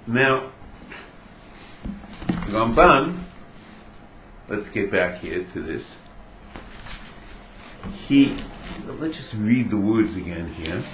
Now, Ramban, let's get back here to this. Let's just read the words again here.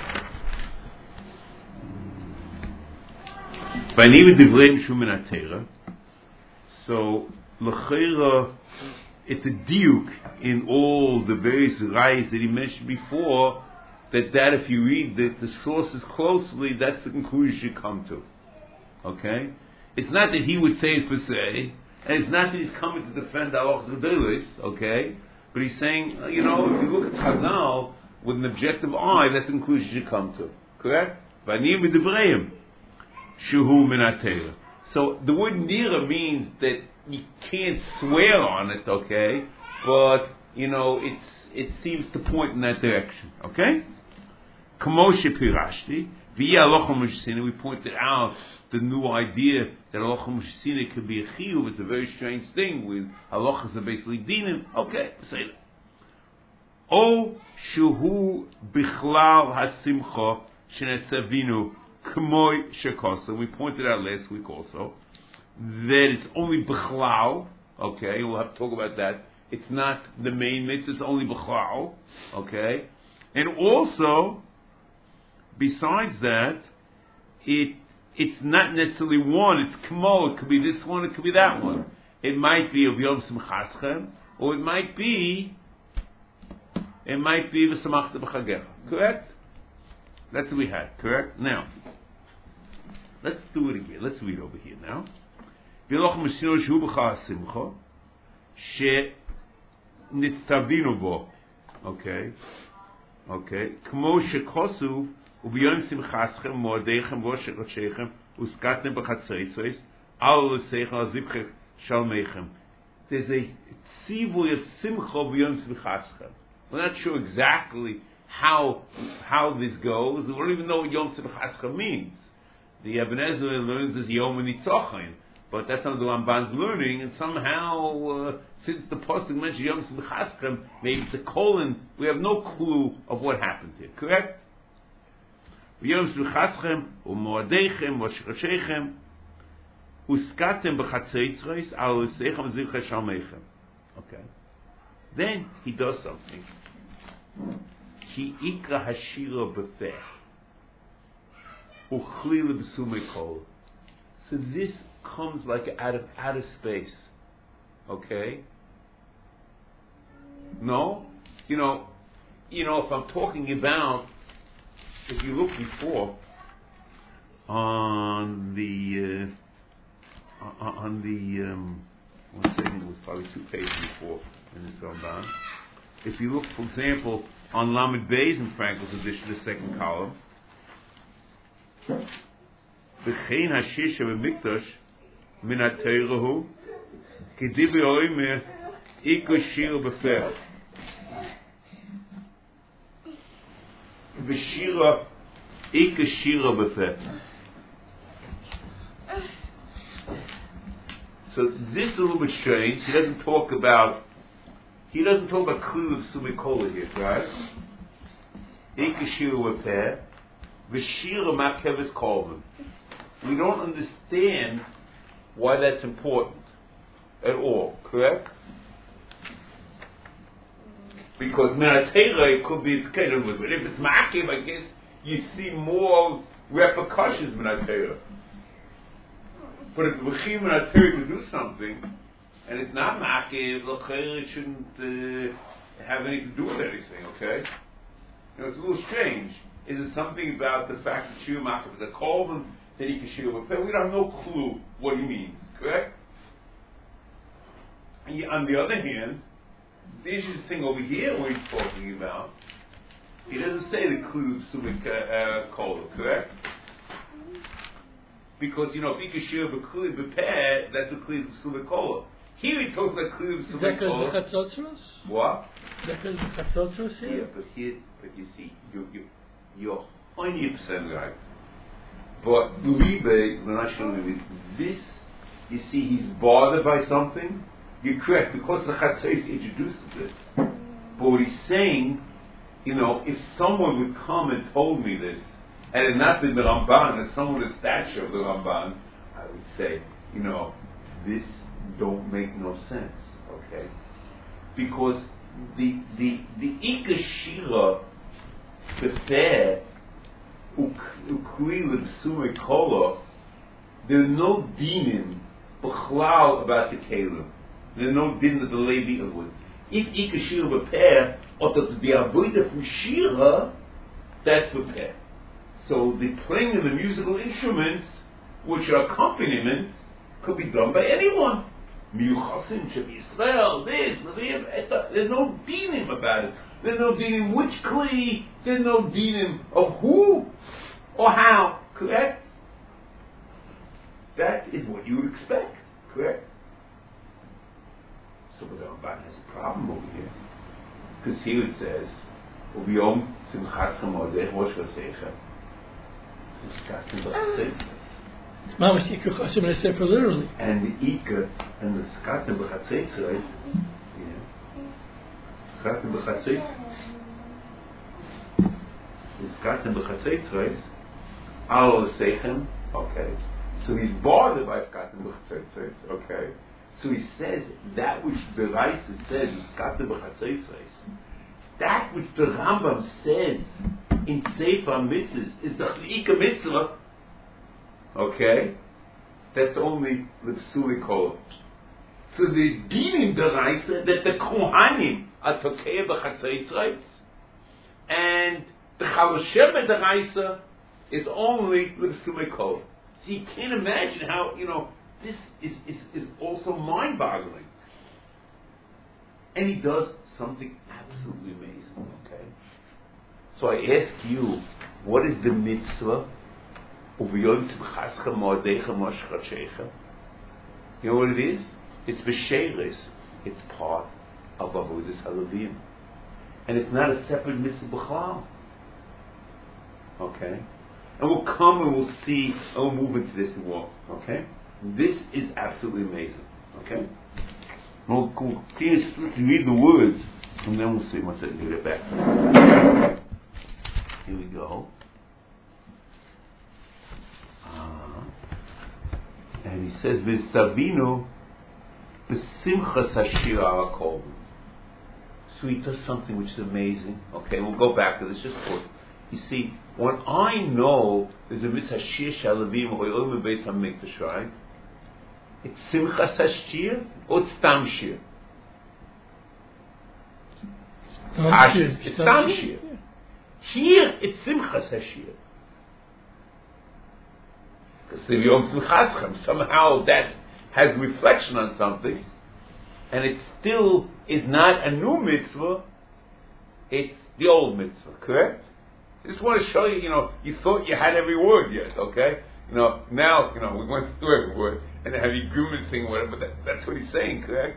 So, l'cheira, it's a diuk in all the various rayas that he mentioned before, that if you read the sources closely, that's the conclusion you come to. Okay? It's not that he would say it per se, and it's not that he's coming to defend Halach Gedolos, okay? But he's saying, if you look at Chazal with an objective eye, that's the conclusion you come to. Correct? V'ani midivreim, shuhu min ha-Torah. So the word nira means that you can't swear on it, okay? But, it seems to point in that direction, okay? Kamoshe pirashti, v'yeh halacha mishsina, we pointed out the new idea that halacha mishsina could be a chiyuv. It's a very strange thing with halachas are basically dinim. Okay, say that. O shuhu bichlal hasimcha shenesavinu k'moy shekosa. We pointed out last week also that it's only bichlal. Okay, we'll have to talk about that. It's not the main mitzvah, it's only bichlal. Okay, and also besides that, it's not necessarily one. It's kmo. It could be this one. It could be that one. It might be of Yom Simchaschem, or it might be v'samachta b'chagecha. Correct? That's what we had. Correct? Now, let's do it again. Let's read over here now. V'loch meshino shu b'cha simcha she nitztavinu bo. Okay. Kmo shekosuv. Ubiyom simchaschem moadechem voshechem uskatem b'chatzeitzos al l'seichem al zibchech shalmeichem. There's a tzivui of simcha ubiyom simchaschem. We're not sure exactly how this goes. We don't even know what Yom Simchaschem means. The Ibn Ezra learns as Yom Nitzochin, but that's not the Ramban's learning. And somehow, since the pasuk mentions Yom Simchaschem, maybe it's a colon. We have no clue of what happened here. Correct? Yom Simchaschem u'moadechem v'shechechem uskatem b'chatzeitzros al l'seichem zivchei shalmeichem. Okay. Then he does something. Ki ikra hashira b'feh uchlila b'sumei kol. So this comes like out of outer space. Okay. No, if I'm talking about, if you look before on the one second, it was probably 2 pages before in this Ramban. If you look, for example, on Lamed Beis in Frankel's edition, the second column, V'chein hashisha v'mikdash min ha'teirahu k'divi oimer ikoshir b'feh v'shira ikoshira b'feh. So this is a little bit strange. He doesn't talk about Klu of Sumikola here, right? Ikashira Wapeh, Vishira Makevis Kolvin. We don't understand why that's important at all, correct? Because Minatera could be scheduled with it. If it's Ma'akiv, I guess you see more repercussions Minatera. But if V'chim Minatera to do something, and it's not Ma'akiv, it shouldn't have anything to do with anything, okay? It's a little strange. Is it something about the fact that Shir Ma'akiv is a Kolvin, that he can Shir Wapeh? We have no clue what he means, correct? And on the other hand, the interesting thing over here where he's talking about, he doesn't say the Klu Sumik Kola, correct? Because, if he can share the Klu B'peh, that's the Klu Sumik Kola. Here he talks about Klu Sumik Kola. That is the Chatzotros? What? That is the Chatzotros here? Yeah, but you see, you're 100% right. But Libe, when I show you this, you see he's bothered by something. You're correct, because the Chatzos introduces this. But what he's saying, if someone would come and told me this, and it's not the Ramban, as someone with the stature of the Ramban, I would say, this don't make no sense, okay? Because the Ikashira Befer Ukli L'Bsumei Kola, there's no dinim b'chlal about the kelim. There's no din that the Levi would. If Ikashira Befer, or that the avodah from Shira, that's Befer. So the playing of the musical instruments, which are accompaniment, could be done by anyone. Miyuchasim, Shem Yisrael, this, Levim, Eta. There's no dinim about it. There's no dinim which kli. There's no dinim of who or how. Correct? That is what you would expect. Correct? So the Ramban has a problem over here. Because here it says, Ubiyom Simchat Chamodech Rosh Chasecha. Simchat Chamodech. Mama Ikka Chasim and Sefer literally. And the Ikka and the Skatim B'Chatzetzrei, Skatim B'Chatzetzrei, the Skatim B'Chatzetzrei, Alo Sechem, okay. So he's bothered by Skatim B'Chatzetzrei, okay. So he says that which the Raisa says is Skatim B'Chatzetzrei, that which the Rambam says in Sefer Mitzvahs is the Ikka Mitzvah. Okay, that's only l'psuli kol. So the dinim deraisa that the kohanim are tokei b'chatzeitzreis, and the chaloshem deraisa is only l'psuli kol. So you can't imagine how this is also mind-boggling. And he does something absolutely amazing. Okay, so I ask you, what is the mitzvah? You know what it is? It's b'sheiris. It's part of avodas halavim, and it's not a separate mitzvah b'chlal. Okay, and we'll come and we'll see, and we'll move into this and walk. Okay, this is absolutely amazing. Okay, we'll continue to read the words, and then we'll see once I get it back. Here we go. And he says, "V'savinu b'simchas hashir al kol." So he does something which is amazing. Okay, we'll go back to this just for. You see, when I know there's a mishashir shalavim or olim beis hamikdash, right? It's simchas hashir or it's tam shir. It's tam shir. Here it's simchas hashir. Somehow that has reflection on something, and it still is not a new mitzvah, it's the old mitzvah, correct? I just want to show you, you thought you had every word yet, okay? Now, we went through every word, and have you grimacing, whatever, that's what he's saying, correct?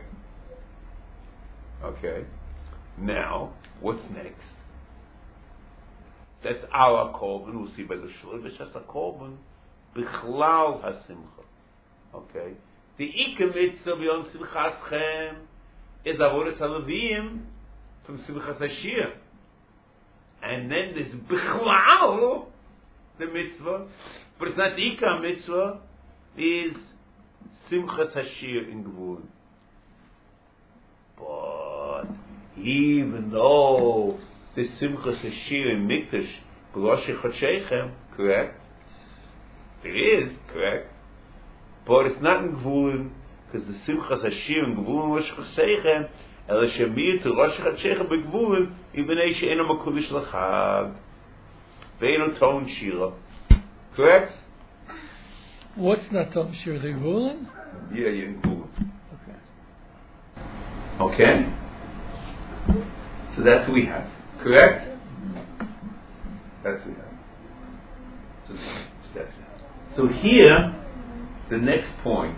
Okay. Now, what's next? That's our korban, we'll see by the shul, but just a korban, Bichlal hasimcha. Okay. The Ikka mitzvah b'yom simchaschem is avodas halavim from simchas hashir. And then there's Bichlal, the mitzvah, but it's not the Ikka mitzvah, is simchas hashir in Gvul. But even though the simchas hashir in Mikdash, b'rosh chodshechem, correct? It is, correct, but it's not in Gvulin, because the Simchas Hashir in Gvulin Rosh Chasechem, El Shemir to Rosh Chasechem beGvulin, Ibnei She'ena Makudish L'Chag, Ve'eno Ton Shira. Correct? What's not Ton Shira? The Gvulin? Yeah, in Gvulin. Okay? So that's what we have. Correct? That's what we have. So that's it. So here, the next point.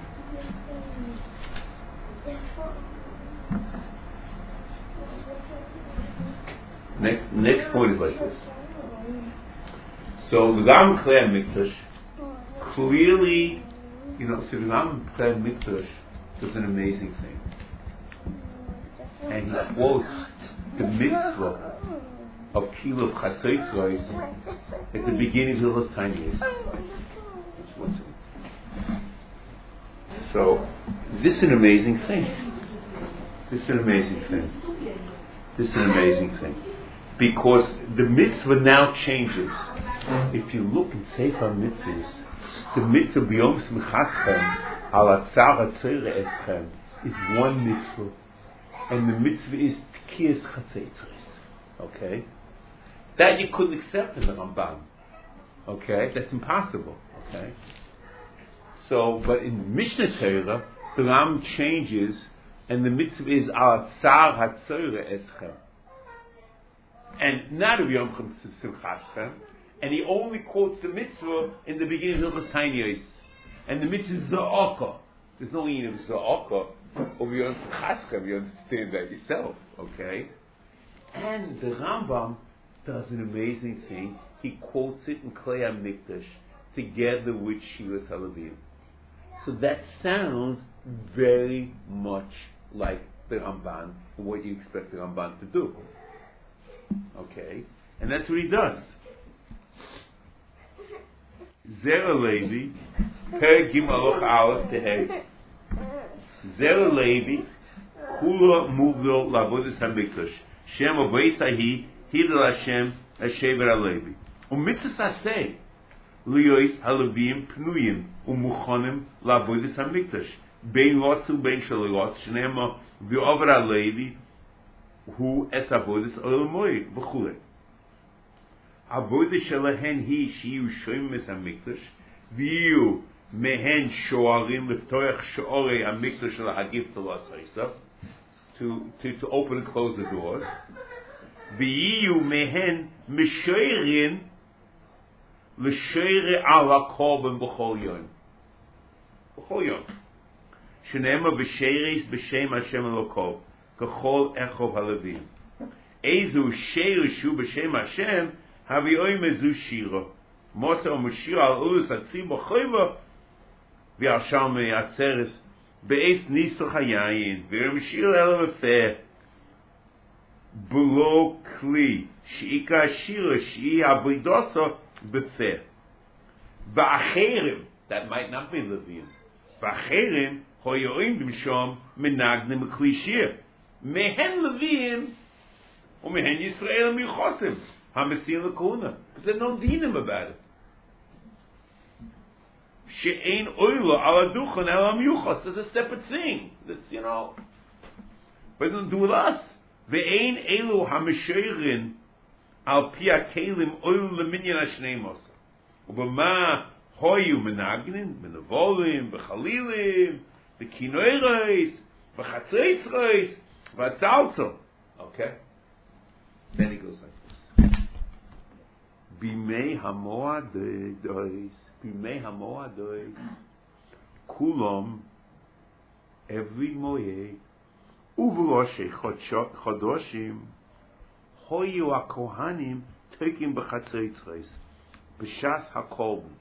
Next point is like this. So the Gam Klei Mikdash clearly, so the Gam Klei Mikdash does an amazing thing, and he quotes the mitzvah of kilo of chatzotz rice at the beginning of Hilchos Tainis. So, this is an amazing thing. This is an amazing thing. Because the mitzvah now changes. If you look and Sefer Mitzvahs, the mitzvah b'yom smichaschem al atzar hatzorah eschem is one mitzvah, and the mitzvah is tkiyas chatzeitzres. Okay, that you couldn't accept in the Ramban. Okay, that's impossible. Okay, so but in the Mishnah Torah, the Ram changes, and the mitzvah is al atzar hatzorah eschem, and not of yom simchaschem. And he only quotes the mitzvah in the beginning of the Tainis. And the mitzvah is Za'aka. There's no meaning of Za'aka. Or you understand that yourself, okay? And the Rambam does an amazing thing. He quotes it in Klei HaMikdash together with Shiras HaLevim. So that sounds very much like the Ramban, and what you expect the Ramban to do. Okay? And that's what he does. Zera Levi, Per Gimaloch Aleph Tehei. Zera Levi, Kula Muvlo Lavodas HaMikdash. Shem Avos Ahi, Hidel Hashem, Hashever HaLevi. U'mitzvah Saseh, Liyos HaLevim Pnuyim, U'muchonim Lavodas HaMikdash. Bein Lotzu, Bein Shalot, Shnema V'over HaLevi, Hu Es Avodas Olamoy, V'chulei. Avodah shelahen hi shiyu shoymes hamikdash, v'yu mehen shoarim leftoach shoarei hamikdash lahagif t'lasaysav, to open and close the doors. V'yu mehen mishoirin l'shoire ala korban b'chol yom. B'chol yom. Shenema v'sheiris b'shem Hashem Elokov, k'chol echov haLevim. Ezu sheirishu b'shem Hashem, Havi oy mezu shira, Mosa u'Mashir al ulus atzim b'choyva, v'yashal me'atzeres be'es nisach hayayin, v'yamashir el mefeh, below kli, she'ika shira, she'i abridosa b'feh. V'acherim, that might not be Levim, v'acherim hoyoim b'mshom menagnim kli shir, mehen Levim, u'mehen Yisrael michosim. Hamasil Lakuna. Because there's no dinim about it. She'ein oila ala duchan ala miyuchas. It's a separate thing. That's, but it doesn't do with us. Ve'ein elu hamesheirin al pia kelim oil leminyan hashnei mosa. Ubama hoyu menagnin, menavolim, bechalilim, bekinoireis, bechatzeitzreis, v'atzalzel. Okay? Then he goes like this. Bimei hamoadois, kulam, every moed, uvuloshe chodoshim, hoyu hakohanim taking b'chatzeitzreis, b'shas hakolben,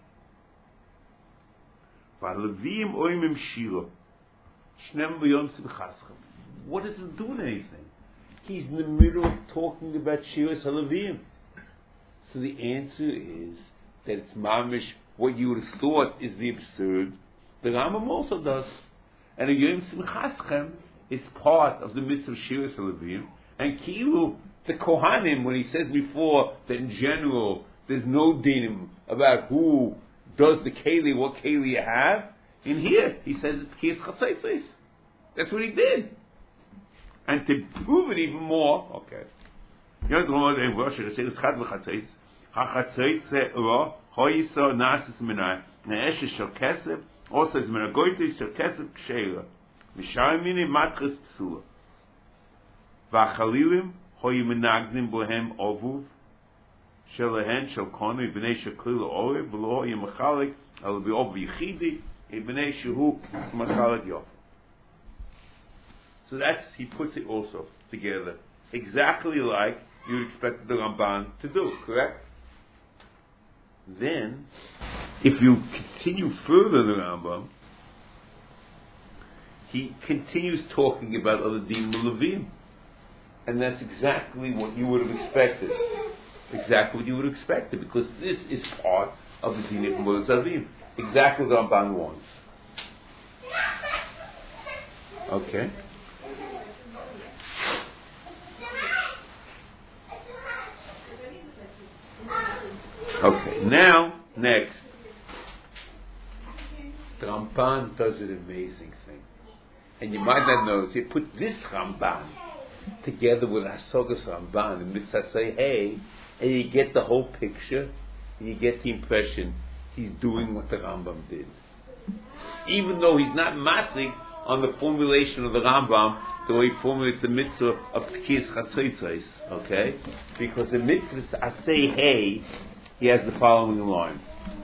v'alevim oimim shiro, shnem b'yom simchaschem. What does it do with anything? He's in the middle of talking about Shiras HaLevim. So the answer is that it's mamish, what you would have thought is the absurd, the Rambam also does. And a Yom Simchaschem is part of the mitzvah of Shiras HaLevim, and Kilu, the Kohanim, when he says before that in general there's no dinim about who does the Keli, what Keli you have, in here he says it's Kiyas Chatzaitzis. That's what he did. And to prove it even more, okay. Also is menagoyte shel kesef ksheira. Mishaymini matris psula. V'achalilim hoyi menagnim bohem ovuv shelahen shel konu ibnei sheklil orev v'lo hoyi mechalik al bi'ov yichidi ibnei shehu mechalik yof. So that's, he puts it also together exactly like you would expect the Ramban to do, correct? Then, if you continue further the Rambam, he continues talking about other Din Levim. And that's exactly what you would have expected. Exactly what you would have expected, because this is part of the Din of Moed Zavim. Exactly what Ramban wants. Okay. Okay, now, next. The Ramban does an amazing thing. And you might not notice, he put this Ramban together with Hasogas Ramban and Mitzvah say, hey, and you get the whole picture, and you get the impression he's doing what the Rambam did. Even though he's not massing on the formulation of the Rambam, the way he formulates the mitzvah of Tkiyas Chatzotzos, okay? Because the mitzvah is to say, hey, he has the following line.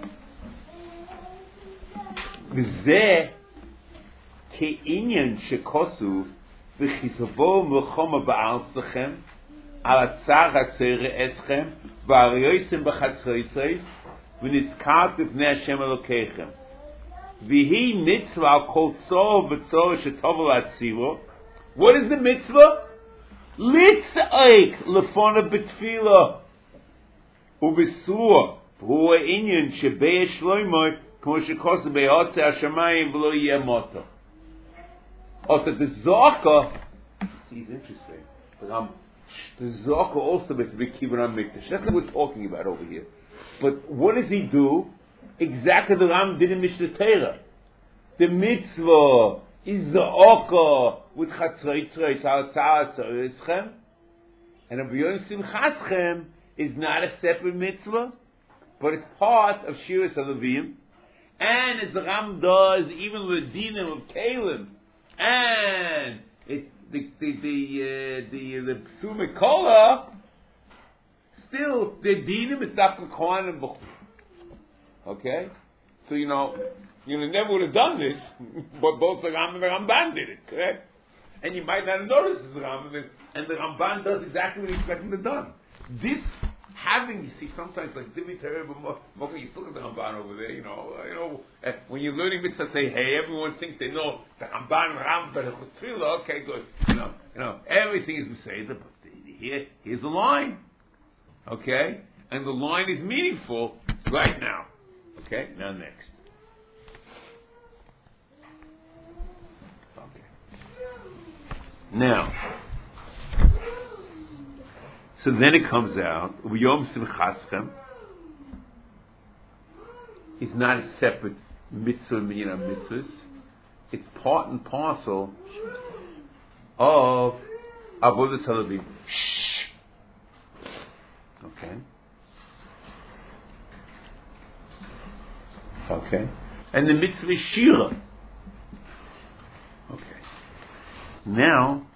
V'zeh ke'inyan shekosuv v'chisavo melchoma ba'arzechem al atzar hatzere eschem v'aryosim b'chatzotzos v'nizkar b'fnei Hashem Elokeichem v'hi mitzvah al kol tzor v'tzor shetovel atziro. What is the mitzvah? Litzaik lefona b'tfilah ubisur v'hu inyan shebei shloimoi kmo shekosuv be'otze hashamayim v'lo yeh moto. Ota the Zaka, he's interesting. The Zaka also makes a big kibbutz on Mikdash. That's what we're talking about over here. But what does he do? Exactly the Ram did in Mishnah Torah. The mitzvah is the Zaka with Chatzroitzois al Tzaratzorischem, and Rabbi Yonah Simchaschem is not a separate mitzvah, but it's part of Shiras HaLevim, and as the Ram does, even with Dinim of Kalim, and it's the Psumei Kola, still the Dinim is Dafka Kohan and B'chur. Okay, so you never would have done this, but both the Ram and the Ramban did it, correct? And you might not have noticed the Ram, and the Ramban does exactly what he expected to done. This having, you see, sometimes like Divi Tereb, you still got the Ramban over there, when you're learning mitzvah, say, hey, everyone thinks they know the Ramban, but it was Tefillah, okay, good. Everything is Beseder, but here's the line. Okay? And the line is meaningful right now. Okay? Now next. Okay. Now, so then it comes out, Yom Simchaschem is not a separate mitzvah, mitzvahs. It's part and parcel of Avodas HaLevim. Okay. Okay. And the mitzvah is Shira. Okay. Now,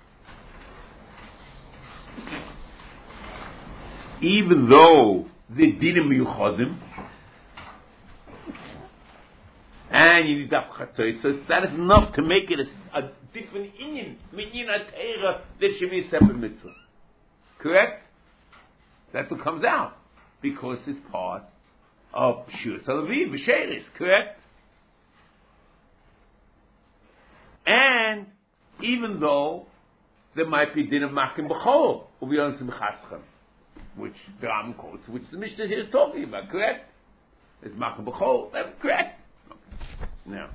even though the dinim miyuchadim, and you need daf so that is enough to make it a different inyan, minyan atera, that should be a separate mitzvah. Correct? That's what comes out, because it's part of Shiras HaLevim, B'Sheris, correct? And even though there might be din of makim b'chol, u'v'yon simchaschem, which the Ram quotes, which the Mishnah here is talking about, correct? It's makim b'chol, that's correct. Okay. Now,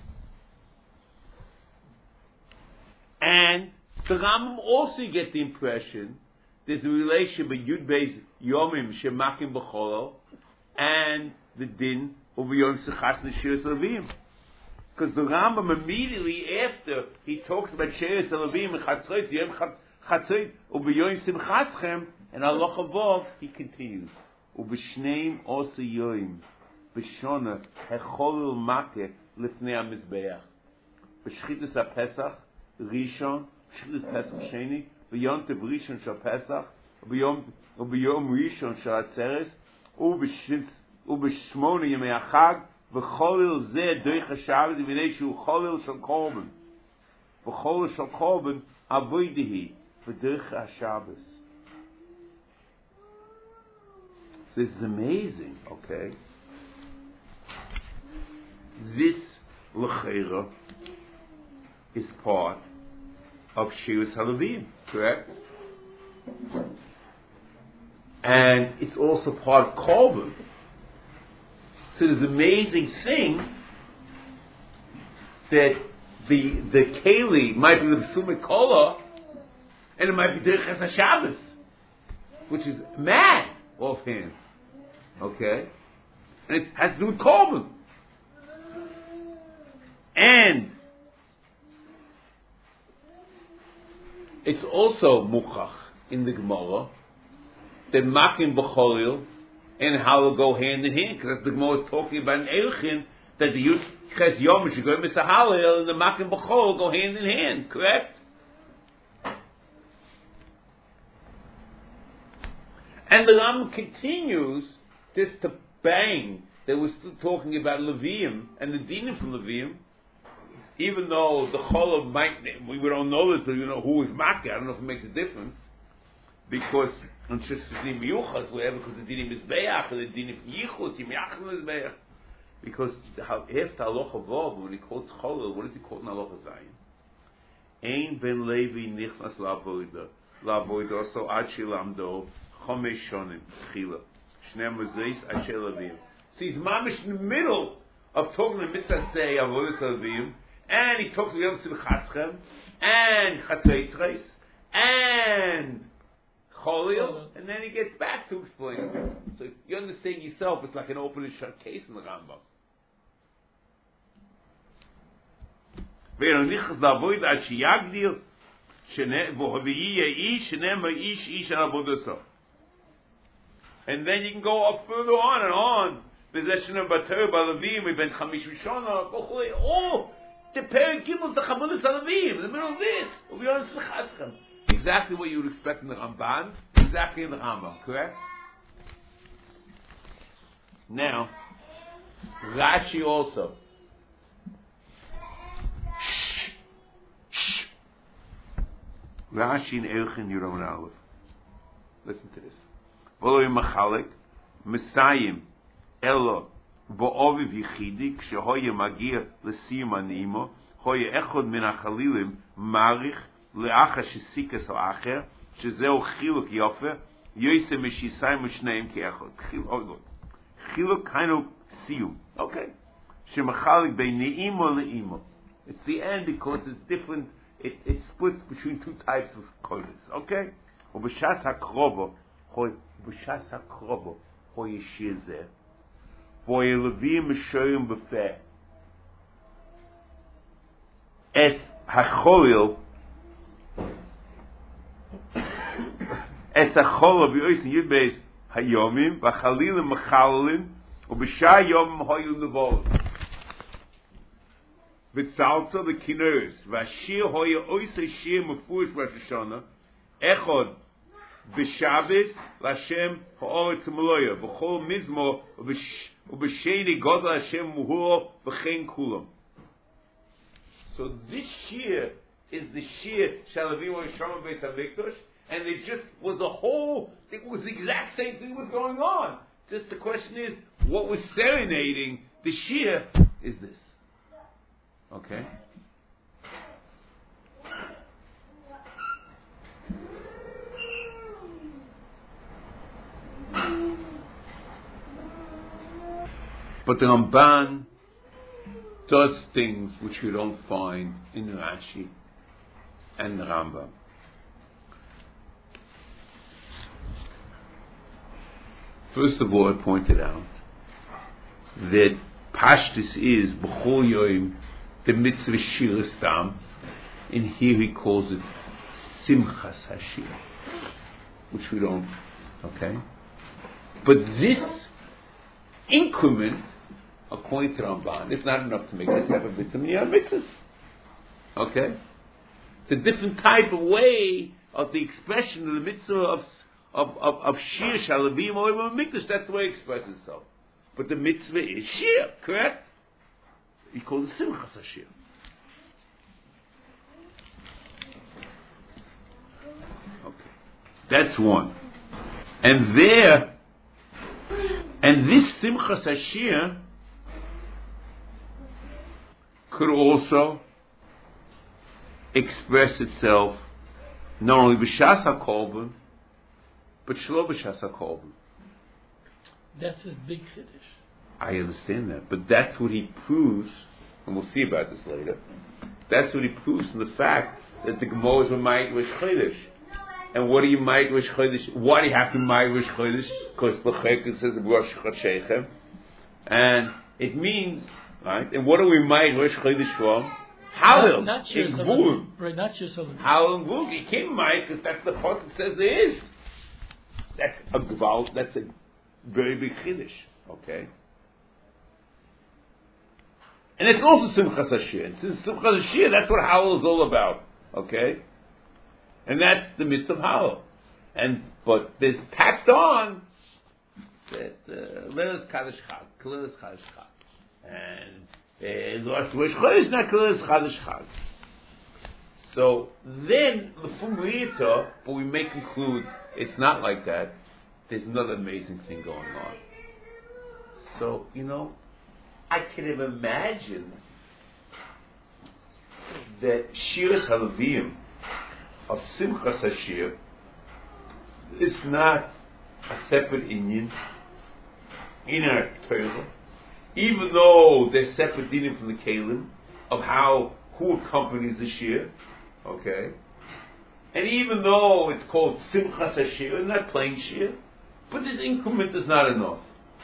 and the Rambam also get the impression there's a relation between Yud Beis Yomim Shemakim B'Chol and the din of Yom Sechas Shiras HaLevim. Because the Rambam immediately after he talks about Shiras HaLevim and Chatzot, Yom Chatzot, U'B'Yom Simchaschem, and Allah Chavov, he continues. U'B'Shneim Osa Yoim B'Shona Hecholul Makeh Lifnei HaMizbeach B'Shchitas HaPesach Rishon B'Shchitas Pesach Sheni B'Yom Tev Rishon Shal Pesach B'Yom Rishon Shal Atzeres U'B'Shmona Yemei HaChag V'Cholil Zeh Doich HaShabbos V'nei Shu Cholil Shal Korban V'Cholil Shal Korban Avoidehi V'Doich HaShabbos. This is amazing, okay? This L'cheira is part of Shiras HaLevim, correct? And it's also part of Korban. So there's an amazing thing that the Keli might be the B'sumit Kola, and it might be Derech HaShabbos, which is mad offhand. Okay? And it has to do with Korban. And it's also Muchach in the Gemara that Makim B'Cholil and Halal go hand in hand, because the Gemara is talking about an Eilchin that the Yud Ches Yom Shigoi Mr. Halal and the Makim B'Chol go hand in hand, correct? And the Rambam continues just to bang that we're still talking about Levium and the dinim from Levium, even though the Chol might, we don't know this, you know, who is Makeh, I don't know if it makes a difference, because on Shesdim Yuchas, whatever, because the dinim is Be'ach, or the dinim Yichus, Yimyachim is Be'ach, because after Halacha Vav, when he quotes Chol, what does he quote in Halacha Zayin? Ein ben Levi nichnas la'avoida, so ad shilamdo, Chomesh shonim, Chila. Shneim Mazeis Asher Leviim. So he's mamish in the middle of talking the mitzvah say Avodas Leviim, and he talks about Simchaschem, and Chatzeitres, and Cholil, and then he gets back to explaining it. So you understand yourself, it's like an open and shut case in the Rambam. ואין נכנס לעבוד עד שיגדיר ויהיה איש שנאמר איש על עבודתו. And then you can go up further on and on. Possession of Bater, Balavim, we've been Chamish Rishona, oh, the parent Gimel, the Chabudas Alavim, in the middle of this. We'll be honest with Chaschem. Exactly what you would expect in the Ramban, exactly in the Rambam, correct? Now, Rashi also. Rashi in Eilchin Yiraman Aleph. Listen to this. V'lo Machalik, Mesayim, Elo, V'oviv Yichidi, Kshehoye Magir, L'siyum Animo, Hoye Echod Min HaChalilim, Marich, Le'acha Shesikas Ha'acher, Shezeo Chiluk Yofe, Yose Meshisayim U'Shneim Ke'echod. Chiluk kind of Siyum. Okay. Shemachalik Bei Ne'imo Le'imo. It's the end because it's different. It splits between two types of kodesh. Okay? Ub'shas hakrobo, ub'shas hakrobo, hoye shir zeh, hoye levim m'shoyim b'feh, es hacholil, es hacholil v'yoysin yudbeis hayomim, v'chalilim m'chalilim, ub'shah yomim hoye levolim. V'tzalza v'kinners v'ashir hoya oisei shir mefurish Rosh Hashanah echod b'Shabbos l'Hashem ha'oretz ha'maloya v'chol mizmo u'b'sheni godel Hashem muhuro v'chein kulam. So this shir is the shir Shalavim Yisharim Beis HaMikdash, and it just was a whole. It was the exact same thing was going on. Just the question is, what was serenading the shir is this. Okay. But the Ramban does things which you don't find in Rashi and the Rambam. First of all, I pointed out that Pashtus is B'chol Yoim, the mitzvah Shir Stam, and here he calls it Simchas Hashir, which we don't, okay? But this increment, according to Ramban, is not enough to make this type of mitzvah mitzvahs. Okay? It's a different type of way of the expression of the mitzvah of Shir Shalavim or Mikdash. That's the way it expresses itself. But the mitzvah is Shir, correct? He calls it Simchas Hashir. Okay. That's one. And this Simchas Hashir could also express itself not only b'shas HaKorban, but shlo b'shas hakolban. That's his big chiddush. I understand that, but that's what he proves, and we'll see about this later. That's what he proves in the fact that the Gemara is Ma'it Rosh Chodesh. And what do you Ma'it Rosh Chodesh? Why do you have to Ma'it Rosh Chodesh? Because the Chayk says Rosh Chodshechem, and it means, right? And what do we Ma'it Rosh Chodesh from? Halal, not in Gvul. Right, not just Halal. Halal and Gvul. You can't Ma'it because that's the part that says there is. That's a Gval. That's a very big Chiddush. Okay. And it's also Simchas Hashir. And since Simchas Hashir, that's what Halal is all about. Okay? And that's the mitzvah of Halal. But there's packed on that Leilus Kaddish Chag, Leilus Kaddish Chag. And Rosh Chodesh, not Leilus Kaddish Chag. So then, L'fum Riyata, but we may conclude it's not like that. There's another amazing thing going on. So, I can imagine that Shiras Halavim of Simchas Hashir is not a separate Inyan in our Torah, even though they're separate dinim from the Kalim of who accompanies the Shir, okay? And even though it's called Simchas Hashir, not plain Shir, but this increment is not enough.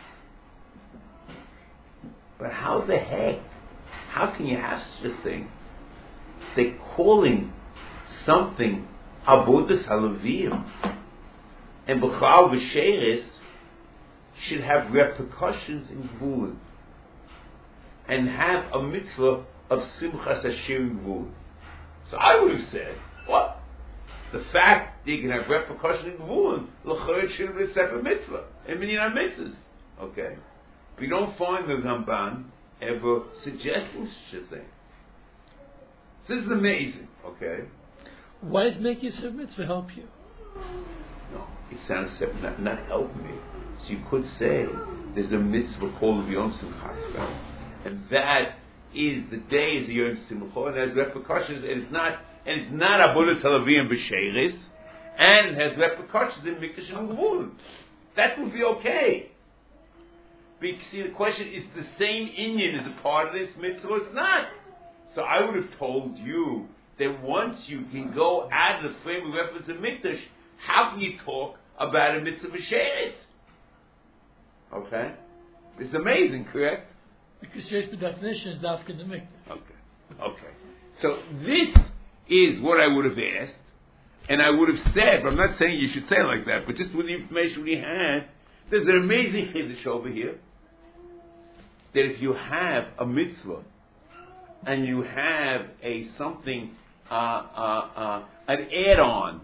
But how the heck? How can you have such a thing? They're calling something Avodas Halavim, and B'chal V'Sheres should have repercussions in Gvul, and have a mitzvah of Simchas Hashir in Gvul. So I would have said, what? The fact that you can have repercussions in Gvul, l'chayr should be a separate mitzvah, and minyan mitzvahs. Okay. We don't find the Ramban ever suggesting such a thing. So this is amazing, okay? Why does making a separate mitzvah help you? No, it sounds not help me. So you could say there's a mitzvah called Yom Simchas, and that is the day is Yom Simcha, and has repercussions, and it's not Avodas Halavim B'Sheres, and it has repercussions in Mikdash and Gvul. That would be okay. Because see, the question is the same Inyan is a part of this mitzvah. It's not. So I would have told you that once you can go out of the frame of reference of Mikdash, how can you talk about a mitzvah b'sheres? Okay, it's amazing, correct? Because sheres by definition is dafka the Mikdash. Okay. So this is what I would have asked, and I would have said. But I'm not saying you should say it like that. But just with the information we had, there's an amazing chiddush over here. That if you have a mitzvah and you have something, an add-on,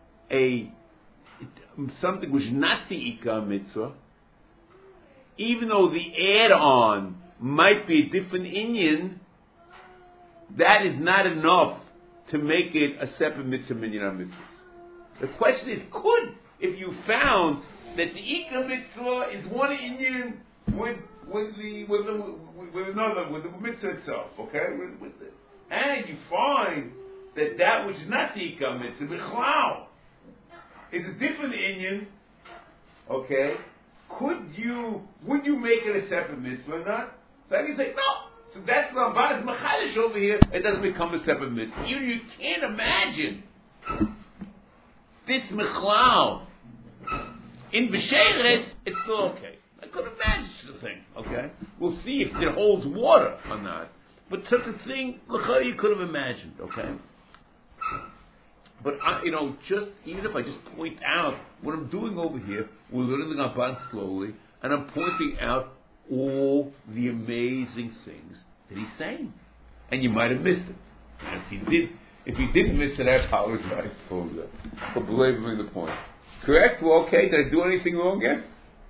something which is not the ikar mitzvah, even though the add-on might be a different inyan, that is not enough to make it a separate mitzvah minyan mitzvahs. The question is, if you found that the ikar mitzvah is one inyan with the mitzvah itself, okay? And you find that which is not the ikar mitzvah, bichlal, is a different inyan, okay? Would you make it a separate mitzvah or not? So you say, no. So that's Ramban Machadish over here. It doesn't become a separate mitzvah. You can't imagine this michlal in b'sheres. It's still okay. I couldn't imagine such a thing. Okay, we'll see if it holds water or not. But such a thing, you could have imagined. Okay, but just even if I just point out what I'm doing over here, we're learning the Ramban slowly, and I'm pointing out all the amazing things that he's saying, and you might have missed it. And if you didn't miss it, I apologize for belaboring the point. Correct? Well, okay. Did I do anything wrong yet?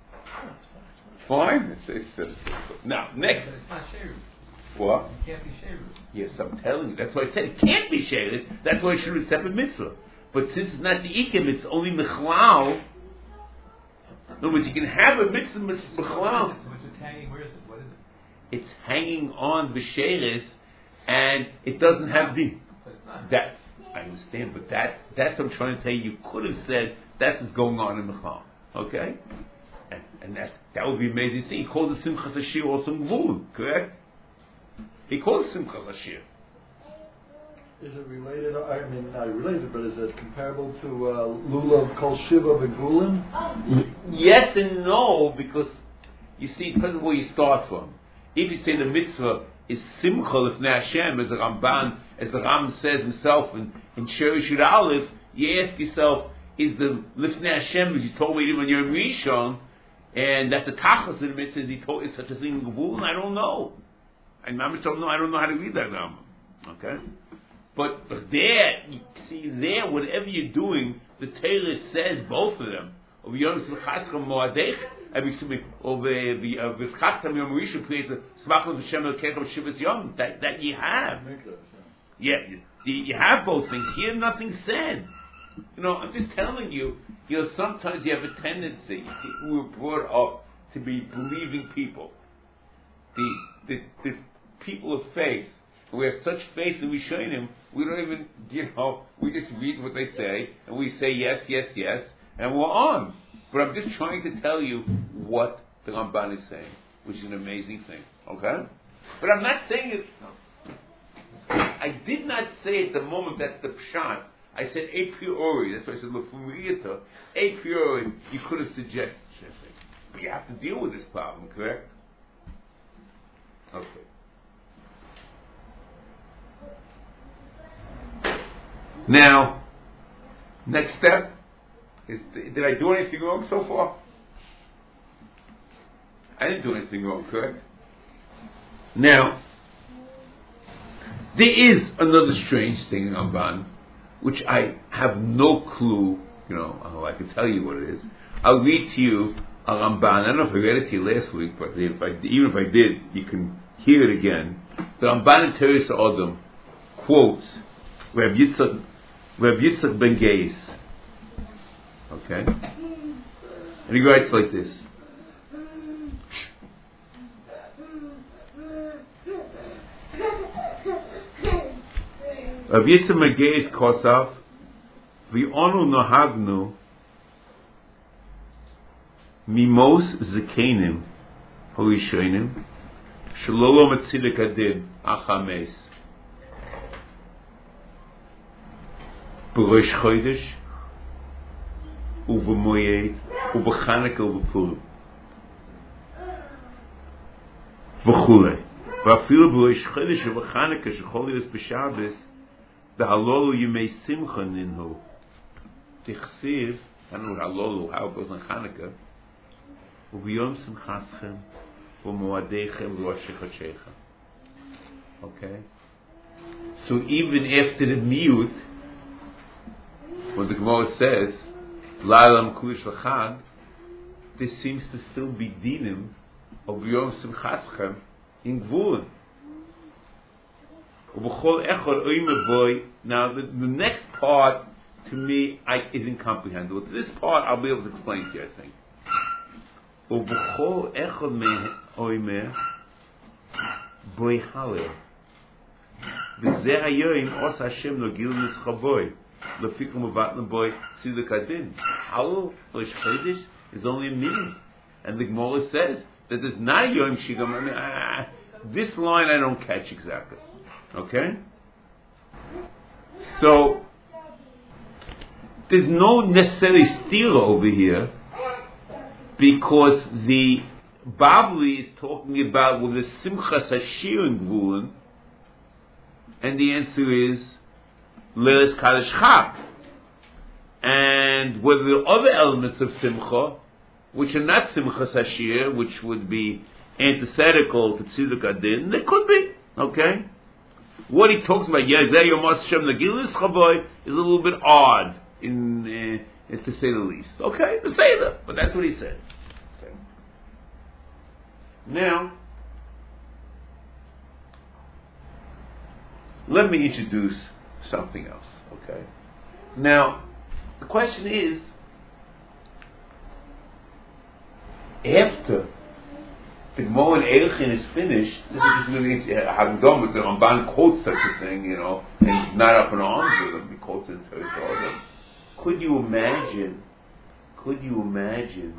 Fine. It's now next. But it's not Sheirus. What? It can't be Sheirus. Yes, I'm telling you. That's why I said it can't be Sheirus. That's why it should be a separate mitzvah. But since it's not the ikim, it's only mechlal. In other words, you can have a mitzvah mechlal. So it's hanging. Where is it? What is it? It's hanging on b'sheres, and it doesn't have the. But it's not. That I understand, but that's what I'm trying to tell you. You could have said That's what's going on in the Chal. Okay? And that would be amazing to see. He called it Simchas Hashir also Gvul, correct? He called it Simchas Hashir. Is it related? I mean, not related, but is it comparable to Lulav Kol Shiva Begvulim? Yes and no, because you see, it depends on where you start from. If you say the mitzvah is Simcha Lifnei Hashem, as the Ramban, as the Ram says himself in Sherish Yud Aleph, you ask yourself, is the Lifnei Hashem, as you told me when you're in Rishon, and that's the Tachas of the mitzvah, is he told is such a thing in Gvul? I don't know. I don't know how to read that Rambam. Okay? But there, you see there, whatever you're doing, the Torah says both of them. Over Yom Simchatzchem Moadech, over V'chachtam Yom Rishon, Smachos V'Shem Elkecha V'Shivas Yom, that you have. Yeah, you have both things. Here, nothing said. I'm just telling you, sometimes you have a tendency, we were brought up to be believing people. The people of faith. We have such faith in Rishonim, we don't even, we just read what they say, and we say yes, yes, yes, and we're on. But I'm just trying to tell you what the Ramban is saying, which is an amazing thing, okay? But I'm not saying it, I did not say at the moment that's the pshat. I said a priori, that's why I said, Lefumriyata, a priori, you could have suggested something. But you have to deal with this problem, correct? Okay. Now, next step is, did I do anything wrong so far? I didn't do anything wrong, correct? Now, there is another strange thing in Ramban, which I have no clue, I can tell you what it is. I'll read to you a Ramban. I don't know if I read it to you last week, but even if I did, you can hear it again. The Ramban in Teres Adam quotes Reb Yitzchak ben Geis. Okay? And he writes like this. Reb Yitzchak ben Geis Kosav V'onu nohagnu mimos zekenim horishonim shalolo metzilek adin achames B'Rosh Chodesh, u'B'Moyed, u'B'Chanukah, u'B'Purim, v'chulei. V'afilu B'Rosh Chodesh u'B'Chanukah shechol yos b'Shabbos, v'halolu yimei simcha ninhu. Tichsiv, I don't know halolu, how it goes on Chanukah, u'B'Yom Simchatzchem, u'Moadechem, Rosh Chodesh. Okay? So even after the miyut, when the Gemara says, La'alam Kulish L'chad, there seems to still be dinim of Yom Simchatzchem in Gvulin. Now the next part to me is incomprehensible. To this part I'll be able to explain to you, I think. Ub'chol echad me'oimer boi halel v'zeh hayoyim os Hashem lo gil nischaboy lefikum uvatlam boi tziduk adin. Halel Rosh Chodesh is only a minute, and the Gemara says that there's not a yom shigam. This line I don't catch exactly. Okay, so there's no necessarily stira over here, because the Bavli is talking about with the Simchas Hashir in Gvulin, and the answer is Leres Kadosh Chag. And whether the other elements of Simcha, which are not Simchas Hashir, which would be antithetical to Tziduk Adin, there could be. Okay? What he talks about, Yazeh Yom Hashem Nagilis Chavoy, is a little bit odd, to say the least. Okay? To say that, but that's what he said. Okay. Now, let me introduce something else. Okay? Now, the question is, after the Gemara in Erechin is finished, this is just really Hagdom, but the Ramban quotes such a thing, and he's not up in arms with him. He quotes it to his order. Could you imagine could you imagine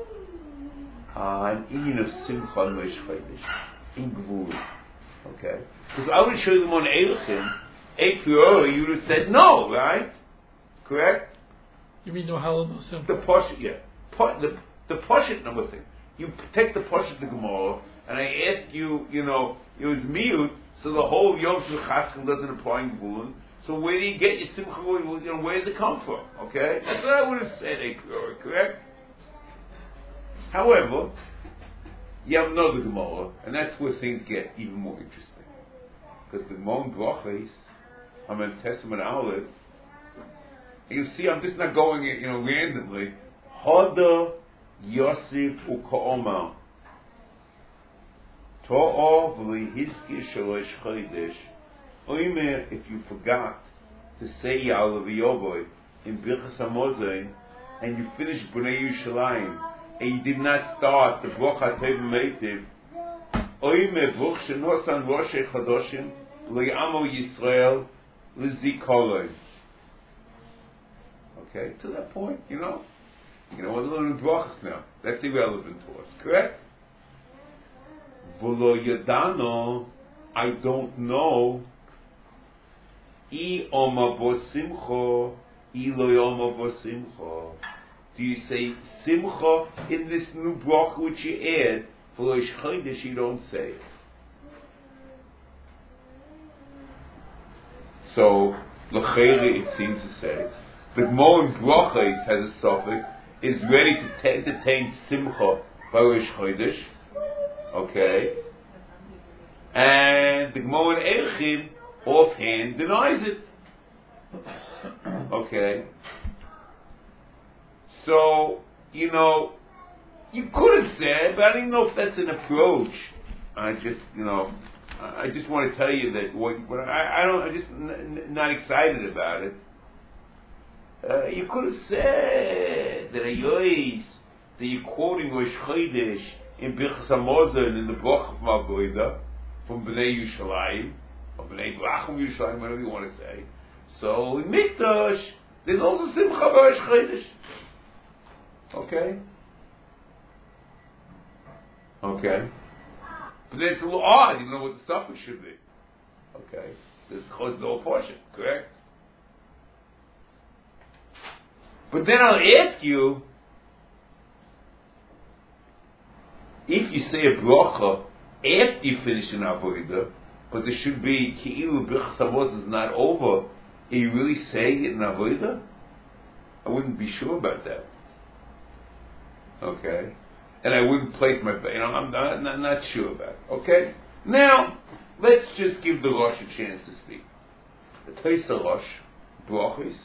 an Indian of Simcha and Rosh Chodesh in Gvul? Okay? Because I would show them on Eichim, a priori you would have said no, right? Correct? You mean no halal, no simcha? The Poshet, yeah. The Poshet number thing. You take the Poshet the Gemara, and I ask you, it was miut, so the whole Yom Shel Chaschem doesn't apply in Gvulun. So where do you get your Simcha? Where does it come from? Okay? That's what I would have said a priori, correct? However, you have another Gemara, and that's where things get even more interesting. Because the Gemara in Brachos, I'm in Testament Aleph, and you see, I'm just not going, randomly. Hada Yosef u'Ka'omar To'o v'lihizki shalosh chodesh. Oimer, if you forgot to say Ya'alav Yoboy in Birchas Hamazon, and you finished Bnei Yushalayim, and you did not start the Brocha Tov Meitiv, Oimer Bruch Shenosan Roshei Chadoshim Le'amo Yisrael L'Zikoloi. Okay, to that point, we're learning brachas now. That's irrelevant to us, correct? V'lo yadano, I don't know. I oma bo simcha, I lo oma bo simcha. Do you say simcha in this new bracha which you add? For Rosh Chodesh you don't say it. So, l'chayre it seems to say, the Gemara in Brachos has a suffix, is ready to entertain simcha by Rosh Chodesh, okay? And the Gemara in Eichim offhand denies it, okay? So, you could have said, but I don't know if that's an approach. I just want to tell you that I'm just not excited about it. You could have said that you're quoting Rosh Chodesh in Birchas Hamazon in the Broch of Malgoida from Bnei Yushalayim or Bnei Brachum Yushalayim, whatever you want to say. So in Mikdash there's also Simcha Rosh Chodesh. Okay. But then it's a little odd. You know what the suffix should be. Okay. This is no portion, correct? But then I'll ask you, if you say a bracha after you finish an avodah, but there should be Ki'ilu Birchas Hamazon is not over, are you really saying it in avodah? I wouldn't be sure about that. Okay? And I wouldn't place my, I'm not sure about it. Okay? Now, let's just give the Rosh a chance to speak. The Tosa Rosh, brachos,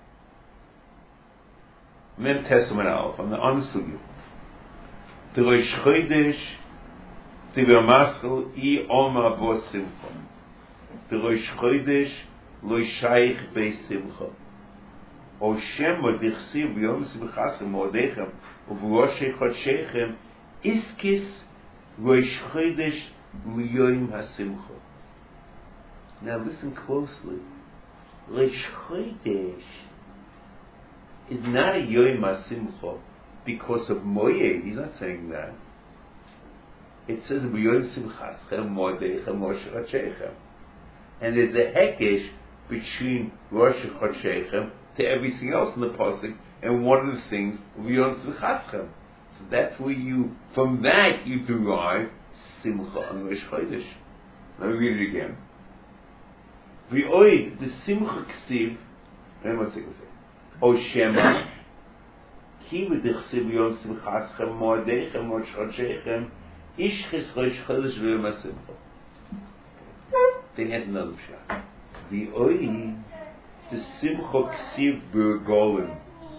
Mem Testament Aleph, on the Ansugyu. The Rosh Chodesh, the Ramaschel, I Oma Bo Simcha. The Rosh Chodesh, Lo Shaykh Be Simcha. O Shema Dichsiv Yom Simchasem Moedechem, Uvroshei Chodshechem, Iskis Rosh Chodesh Liyoim HaSimcha. Now listen closely. Rosh Chodesh is not a Yom HaSimcha because of Moed. He's not saying that. It says Yom Simchaschem Moedechem Rosh Chodshechem. And there's a hekesh between Rosh Chodshechem to everything else in the pasuk, and one of the things Yom Simchaschem. So that's where from that you derive Simcha on Rosh Chodesh. Let me read it again. V'oid the Simcha Ksiv. Let me take a second. O Shema, Ki v'dichsiv Yom Simchaschem Moedechem Rosh Chodshechem Ishchis Rosh Chodesh V'yom HaSimcha. Then add another shot. V'oid the Simcha Ksiv B'Golim.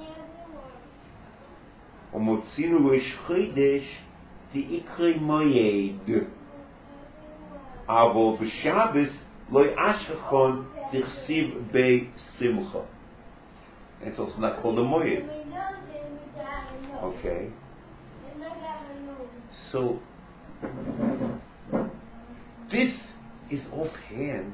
Omotzinu Rosh Chodesh the Ikrei Moed. Avo v'Shabbos Loi Ashachon Dichsiv Be Simcha. It's also not called a Moed. Okay. So this is offhand,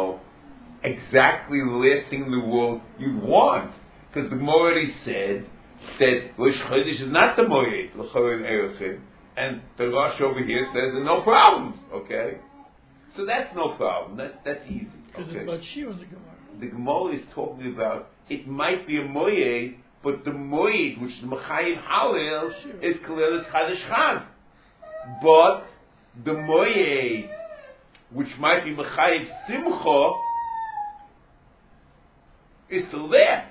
exactly the last thing in the world you'd want. Because the Gemara already said that Rosh Chodesh is not the Moed, L'chor and Erechem, and the Rosh over here says there are no problems, okay? So that's no problem, that's easy, Because okay? it's about Shir in the Gemara. The Gemara is talking about, it might be a Moed, but the Moed, which is Mechayim Halel, is Kalel Chadash Chag. But the Moed, which might be Mechayim Simcha, is still there.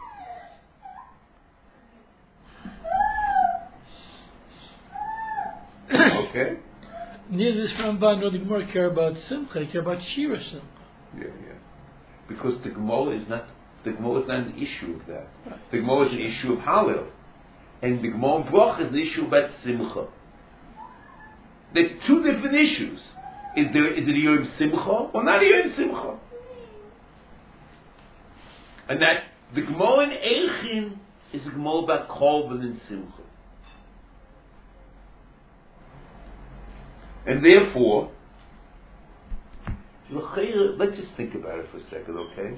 Okay? Neither this Ramban nor the Gemara care about Simcha, they care about Shira Simcha. Yeah. Because the Gemara is not an issue of that. Right. The Gemara is an issue of Halil. And the Gemara Brach is an issue about Simcha. There are two different issues. Is it a Yom Simcha or not a Yom Simcha? And that the Gemara in Eichin is a Gemara about Korban and Simcha. And therefore, let's just think about it for a second, okay?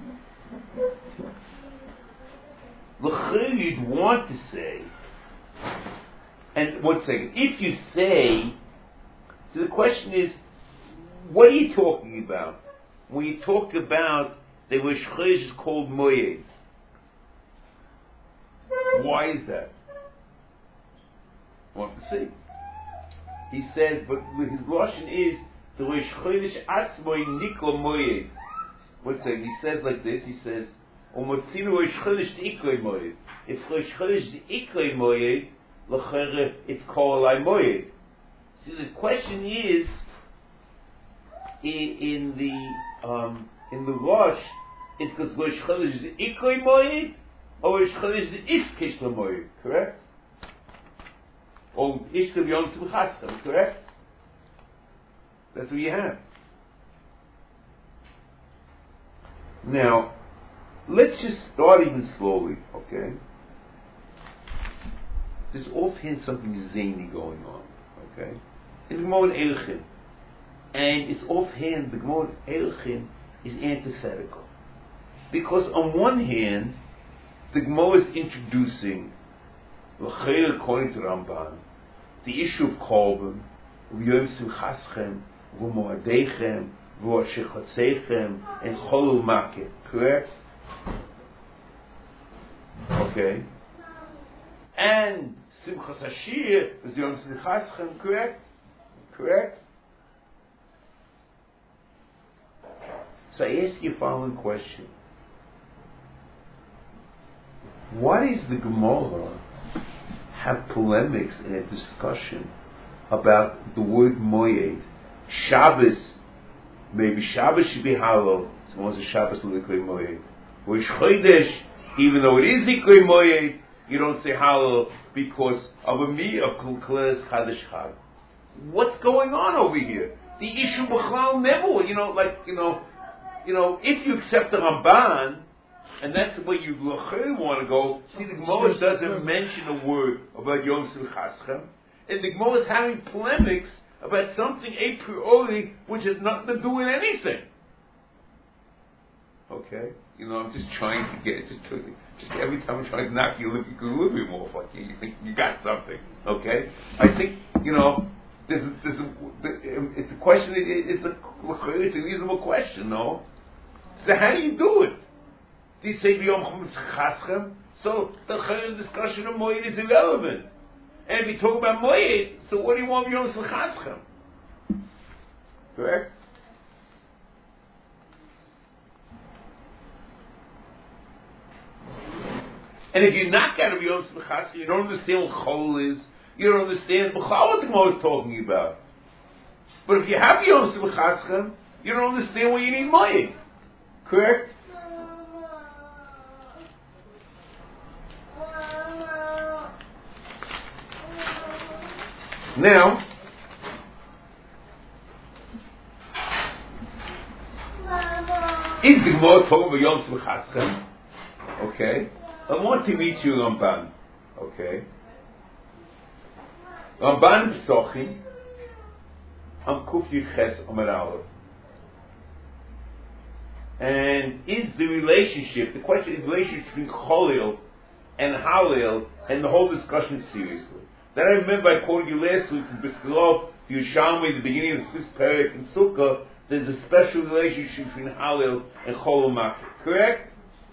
You'd want to say, and one second, if you say, so the question is, what are you talking about? When you talk about the Rosh Chodesh is called Moed, why is that? I want to see. He says, but his lashon is the Rosh Chodesh Atzmoi Nikla Moed. One second, he says like this. He says, "Umotzinu Rosh Chodesh Ikrei Moed." If Rosh Chodesh Ikrei Moed, lachere it's called Alai Moed. See, the question is in the Rosh, is because Rosh Chodesh is Ikrei Moed or Rosh Chodesh is Iskish Moed, correct? Or Ishkav Yom Tzimchatzim, correct? That's what you have. Now, let's just start even slowly, okay? There's offhand something zany going on, okay? In the Gemara in Erechem. And it's offhand, the Gemara in Erechem is antithetical. Because on one hand, the Gemara is introducing, according to Ramban, the issue of Korban, V'yom Simchaschem, V'moadechem, V'ashechatzeichem, and Cholul Makeh. Correct? Okay. And Simchas Hashir is Yom Simchaschem. Correct? Correct? So I ask you the following question. Why does the Gemara have polemics and a discussion about the word Moed? Shabbos, maybe Shabbos should be halal, so once a Shabbos will be Moed. Rosh Chodesh, even though it is Ikrei Moed, you don't say halal because of a mi of Kulkles Chadash Chag. What's going on over here? The issue B'chlal never, if you accept the Ramban, and that's the way you want to go. See, the Gemara doesn't mention a word about Yom Simchaschem, and the Gemara is having polemics about something a priori which has nothing to do with anything. Okay, I'm just trying to get just every time I'm trying to knock you a little bit more, like you think you got something. Okay, I think it's a question. It's a reasonable question, no? So how do you do it? Do you say B'yom Chaschem? So the discussion of Moed is irrelevant. And if you talk about Moed, so what do you want B'yom Chaschem? Correct? And if you're not going to B'yom Chaschem, you don't understand what Chol is, you don't understand what the Gemara is talking about. But if you have B'yom Chaschem, you don't understand why you need Moed. Correct? Now, is the Gemara talking about Yom Tzimchatzim? Okay. I want to meet you Ramban. Okay. Ramban Psochim, Am Kuf Yiches Amar Aleph. And is the relationship, the question is the relationship between Cholil and Hallel and the whole discussion seriously. That I remember I quoted you last week from Briskelov, the Yerushalmi, the beginning of the 5th parak in Sukkah. There's a special relationship between Hallel and Chol U'Makeh. Correct?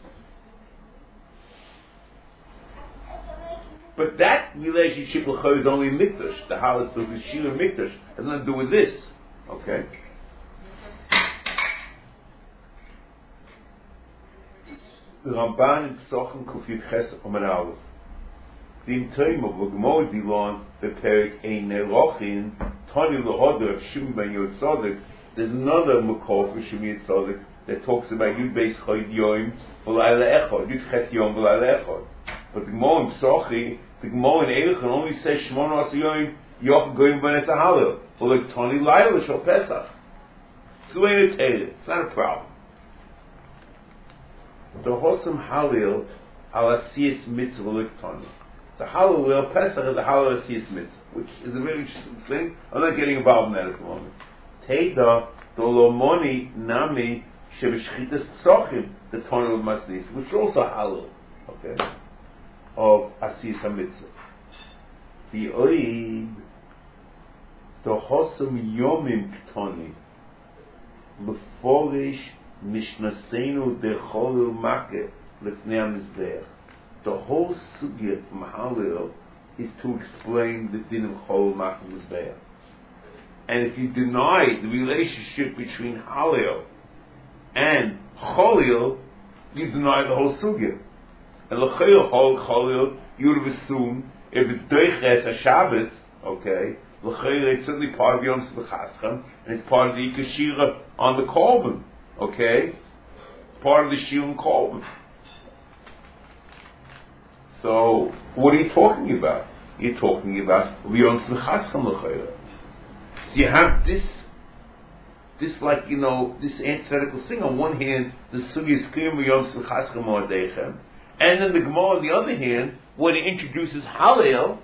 But that relationship is only Mikdash. The Hallel is the Shira Mikdash. It has nothing to do with this. Okay? The Ramban in Pesachim Kufid Ches Amar Aleph. The Imtoim of Gemara Dilon the Perik Ein Nerochin Tani Lehoder of Shimon Ben Yotzadek. There's another Makor for Shimon Yotzadek that talks about Yud Beis Chayid Yom V'Layla Echad, Yud Ches Yom V'Layla Echad. But the Gemara in Pesachim, the Gemara in Eilchon only says Shmona Asar Yom Yoch Goyim B'Nes HaHalel. Or like Tani Layla Shal Pesach. So ain't it's not a problem. The Hosam Halil al Asiyas Mitzvah Liktani. The Halil Pesach is the Halil Asiyas Mitzvah, which is a very interesting thing. I'm not getting involved in that at the moment. Teda Dolomoni Nami Shebeshchitas Psochim, the Tony of Masnis, which is also Halil, okay, of Asiyas HaMitzvah. The Oid, the Hosam Yomim Ktani, Beforish Mishnasenu de Chol U'Makeh Lefnei HaMizbeach. The whole sugya from Hallel is to explain the din of Chol U'Makeh Mizbeach. And if you deny the relationship between Hallel and Cholil, you deny the whole sugya. And l'chayil Cholil, you would have assumed if it's Doiches HaShabbos, okay, l'chayil it's certainly part of Yom Tzvach, and it's part of the Ikashira on the Korban. Okay? Part of the Shilum Korban. So, what are you talking about? You're talking about Yom Tzvachaschem L'chayra. So you have this like, this antithetical thing. On one hand, the Sugi is clear Yom Tzvachaschem Mo'adechem. And then the Gemara, on the other hand, when it introduces Hallel,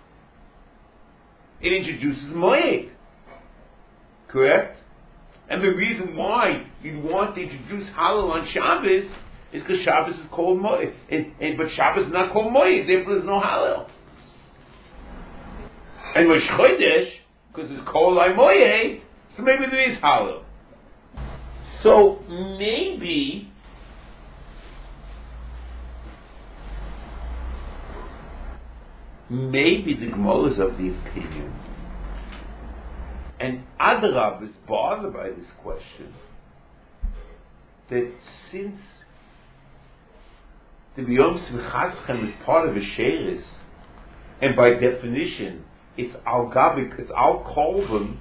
it introduces Moed. Correct? And the reason why you want to introduce Hallel on Shabbos is because Shabbos is called Moed. But Shabbos is not called Moed, therefore there's no Hallel. And Rosh Chodesh, because it's called like Moed, so maybe there is Hallel. So maybe the Gemara is of the opinion, and Adarab is bothered by this question, that since the Yom Tzvachaschem is part of a Sheris, and by definition it's Al Gabik, it's Al Kolban,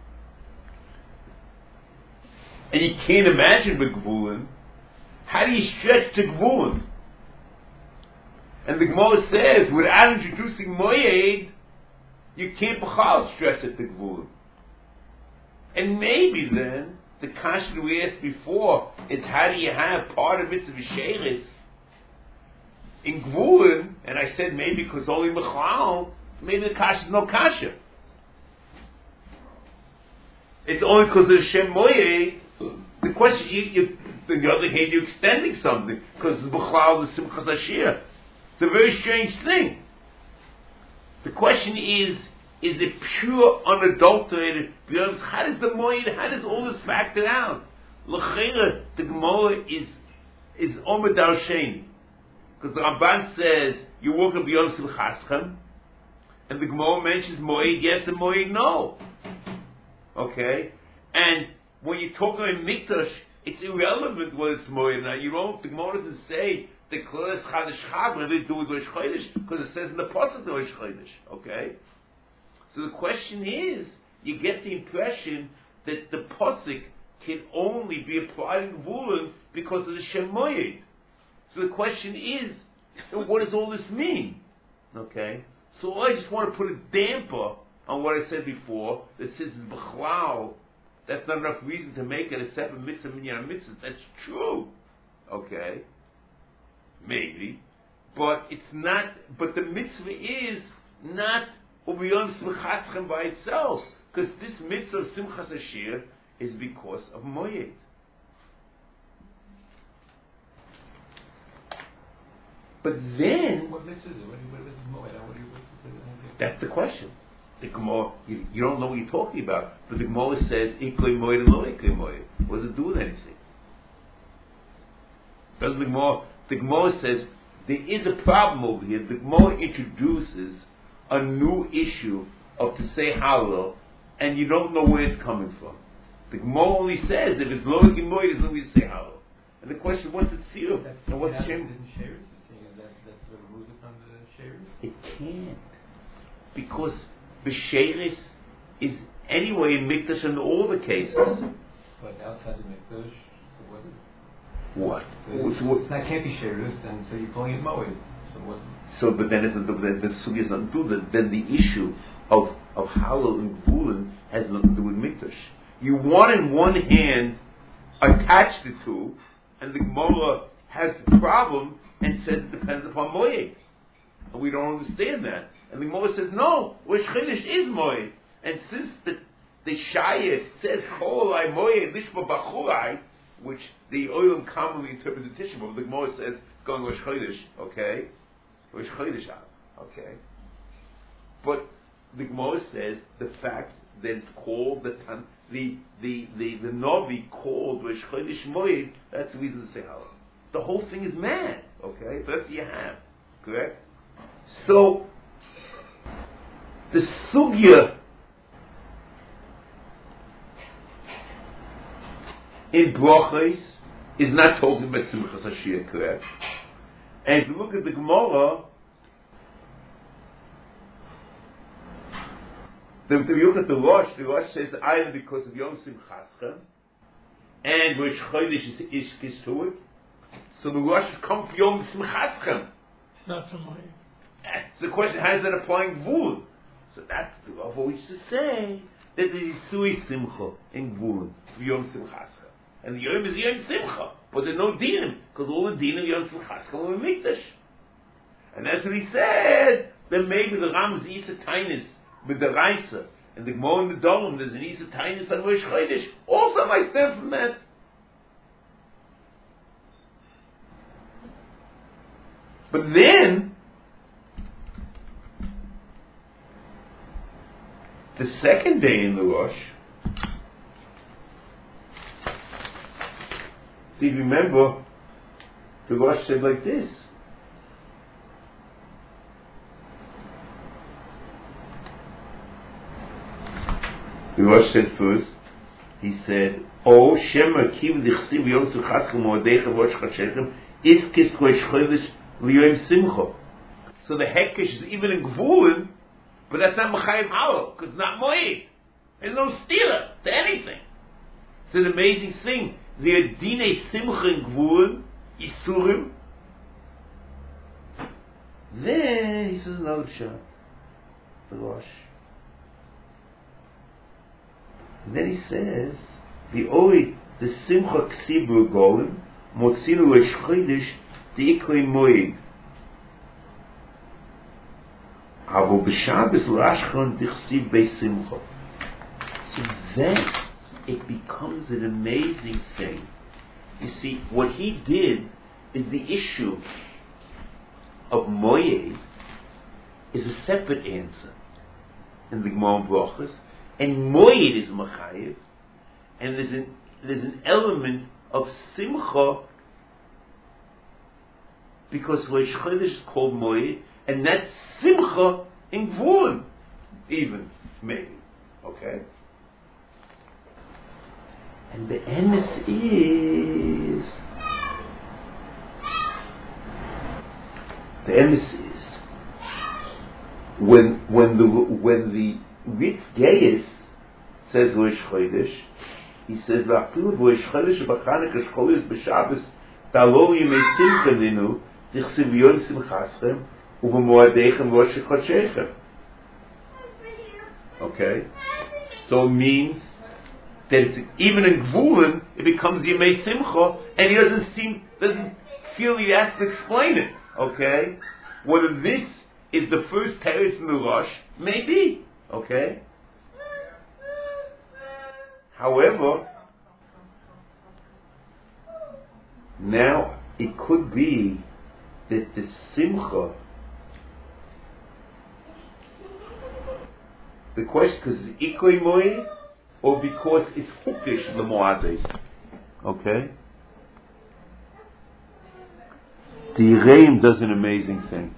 and you can't imagine the Gvulin, how do you stretch to Gvulin? And the Gemara says, without introducing Moed, you can't b'chal stretch it to Gvulin. And maybe then, the question we asked before is how do you have part of Mitzvah Sheris in Gvulin, and I said maybe because only Mechal, maybe the Kasha is no Kasha. It's only because of the Shem Moed. The question, on the other hand, you're extending something because the Mechal is Simchas Ashir. It's a very strange thing. The question is it pure, unadulterated? Because how does the Moed, how does all this factor out? L'cheira, the Gemara is Omer Dar Sheni. Because the Ramban says, you walk up Yom Tzvachaschem, and the Gemara mentions Moed yes and Moed no. Okay? And when you talk about Mikdash, it's irrelevant whether it's Moed or not. The Gemara doesn't say the Kloras Chadash Chag, when they do with Rosh Chodesh, because it says in the Pasuk Rosh Chodesh. Okay? So the question is, you get the impression that the Pasuk can only be applied in Gvulin because of the Shem Moed. So the question is, what does all this mean? Okay? So I just want to put a damper on what I said before, that says B'chlal, that's not enough reason to make it a separate mitzvah minyan mitzvah. That's true. Okay? Maybe. But it's not, but the mitzvah is not Ubiyom Simchaschem by itself. Because this mitzvah of Simchas Ashir is because of Moed. But then, What mitzvah is it? What is Moed? that's the question. The Gemara, you don't know what you're talking about, but the Gemara says, Ikloi Moed and Lo Ikloi Moed. What does it do with anything? Doesn't the Gemara says, there is a problem over here. The Gemara introduces a new issue of to say Hallel, and you don't know where it's coming from. The Gemara only says, if it's Lo Ikloi Moed, it's only to say Hallel. And the question, what's it seal? And what's Shem? That's what removes it from the shares? It can't. Because B'Sheris is anyway in Mikdash in all the cases. But outside the Mikdash, so what is it? What? That can't be shares, and so you're calling it Moed. So what? So, but then the Sugi has nothing to do with it. Then the issue of Hallel and Gvulin has nothing to do with Mikdash. You want in one hand attach the two, and the Gemara has the problem and says it depends upon Moed. And we don't understand that. And the Gemara says, no, Rosh Chodesh is Moed. And since the Shayat says, Cholai Moed, Lishma Bachurai, which the Olam commonly interprets the Tisha B'Av, the Gemara says, going Rosh Chodesh, okay? Rosh Chodesh, okay? But the Gemara says, the fact that it's called, the Novi called Rosh Chodesh Moed, that's the reason to say Hallel. The whole thing is mad, okay? But that's what you have, correct? So, the sugya in brachos is not talking about Simchas Hashir, correct? And if you look at the Gemara, if you look at the Rosh says either because of Yom Simchaschem and Rosh Chodesh is Ishkis to it, so the Rosh has come for Yom Simchaschem. Not from my. So the question, how is that applying Gvul? So that's the Rav used to say that there is Sui Simcha in Gvul for Yom Simchaschem. And the Yom is Yom Simcha, but there are no dinim, because all the dinim Yom Simchaschem are Mikdash. And that's what he said, that maybe the Ram is Isa Tainis with the Raisa, and the Gemara in the Dolam, there's an Isa Tainis on Rosh Chodesh. Also, I stand from that. But then, the second day in the Rosh, see, remember, the Rosh said like this. The Rosh said first, he said, O Shema Kiv Dichsiv Yom Suchaschem Moedecha Rosh Chashechem Iskis Rosh Chodesh L'Yom Simcha. So the Hekesh is even in Gvulin, but that's not Mechayim Hallel, because it's not Moed. There's no stealer to anything. It's an amazing thing. The Adine Simcha in Gvulin, Isurim. Then he says another shot. The Rosh. And then he says, the Simcha Ksibur Golem, Motzinu Rosh Chodesh, the Iklei Moed. Avo b'Shabbos Rashchon Dichsiv Simcha. So then it becomes an amazing thing. You see, what he did is the issue of Moed is a separate answer in the Gemara Brachos, and Moed is Machayev, and there's an element of Simcha because Rosh Chodesh is called Moed, and that's Simcha in Gvulin, even, maybe. Okay? And the emes is when the Ritz Geiss says Rosh Chodesh, he says V'afilu Rosh Chodesh b'Chanukah Shcholis b'Shabbos Ta'lo Yimei Simcha Ninu Dichsiv Yom Simchaschem U'V'Moadechem Rosh Chodshechem. Okay, so it means that it's, even in Gvulin it becomes Yimei Simcha, and he doesn't feel he has to explain it. Okay, whether this is the first teretz in the Rosh, maybe. Okay. However, now it could be that the simcha, the question, because it's ikoi moed, or because it's hookish lemoades. Okay? The Yereim does an amazing thing.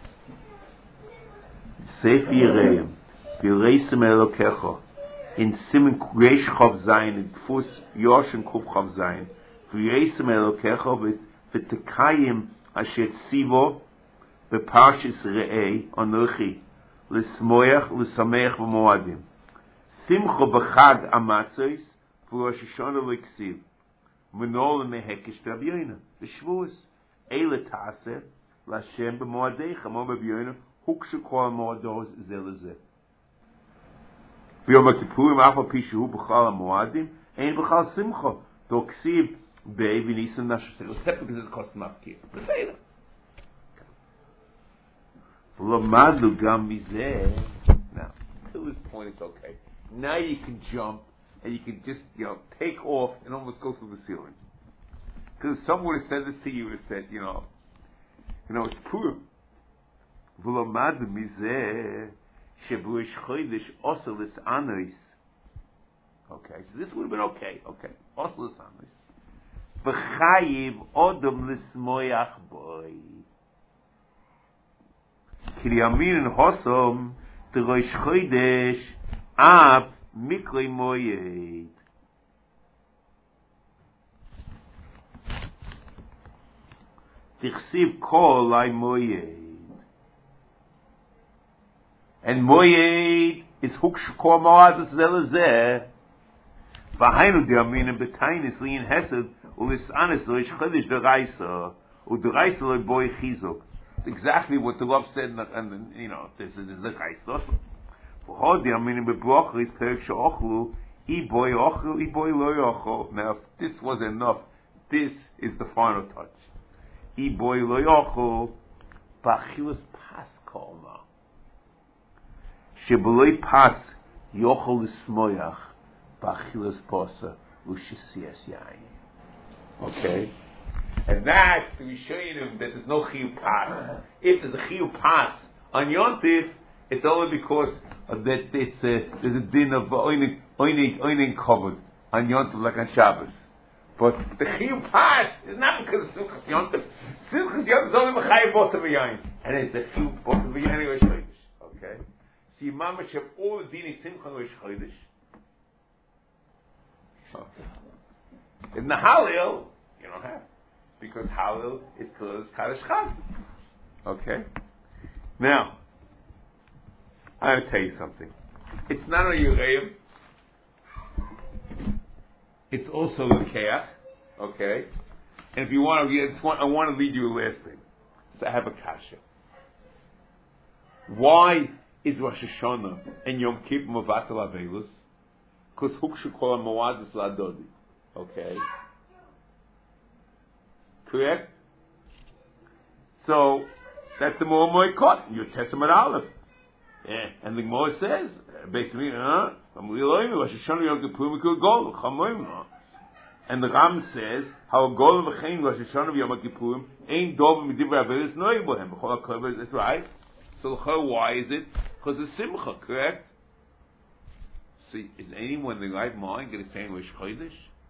Sefer Yereim, V'yireisim Elokecha, in Simen Reish Chav Zayin, in Tfus Yosh and Kuf Chav Zayin, V'yireisim Elokecha, V'tekayim Asher Tzivo, V'parshis Re'ei, Anochi, L'smoyach, L'sameach V'moadim. Simcha b'chag amatzos, V'rosh Hashanah L'ksiv, V'nol Mehekish Rabbi Yoina, V'shvuos, Eile Taseh, L'Hashem B'moadecha, Mo Rabbi Yoina, Hukshu Kol Moados Zelazeh. V'yom HaKippurim, Afa Pishu B'chal HaMoadim, Ein B'chal Simcha, Do Ksiv, Bei V'nisan Nashaseh, except because it costs Mafkir. B'Seidah. V'lomadu Gam Mizeh. Now, till this point it's okay. Now you can jump, and you can just, take off and almost go through the ceiling. Because if someone would have said this to you, would have said, it's Purim. V'lomadu Mizeh. Shebuish chodesh also lis anos. Okay, so this would have been okay. Also lis anos. V'chayiv odom lismoyach boy. Kili amin and hosom t'roish chodesh av miklei moyed. Tichsiv kol lai moyed. And moyed is hukshkor moad zelazeh. V'hainu di'amina b'tainis li'in hesed u'lis anis lo'ish chodesh d'raisa u'd'raisa lo'i boy chizuk. Exactly what the Rav said, and this is the chaysos. V'ho di'amina b'brocha is perek she'ochlu I boy ochlu I boy lo yochlu. Now, if this was enough, this is the final touch. I boy lo yochlu b'achilas pas kolma. Shebulei pas yochol l'smoyach b'achilas posa u'shesias yayin. Okay, and that's to be showing him that there's no chiyuv pas. If there's a chiyuv pas on Yontif, it's only because that there's a din of oining covered on Yontif like on Shabbos. But the chiyuv pas is not because of Simchas Yontif. Simchas Yontif is only b'chayiv posa v'yayin, and it's the chiyuv posa v'yayin v'shloish. Okay. See, Mamash have all the dini simcha Rosh Chodesh. In the Halil, you don't have, because Halil is close Kaddish Chag. Okay. Now, I'm going to tell you something. It's not only Yereim. It's also the Keach. Okay. And if you want to read, I want to read you a last thing. So I have a kasha. Why is Rosh Hashanah and Yom Kippur Mavatal Aveilus? Because Hukshu Kol HaMoadis L'Adodi. Okay? Correct? So, that's the Moed Kot, your Testament Aleph. Yeah. And the Gemara says, basically, Rosh Hashanah Yom Kippur Mikul Gol, Chamoim. And the Ram says, how a Gol V'chein Rosh Hashanah Yom Kippur Ein Dov Midivra Aveilus Noi Bohem. B'chol HaKover, that's right. So why is it? Because of Simcha, correct? So is anyone in the right mind going to say Rosh Chodesh?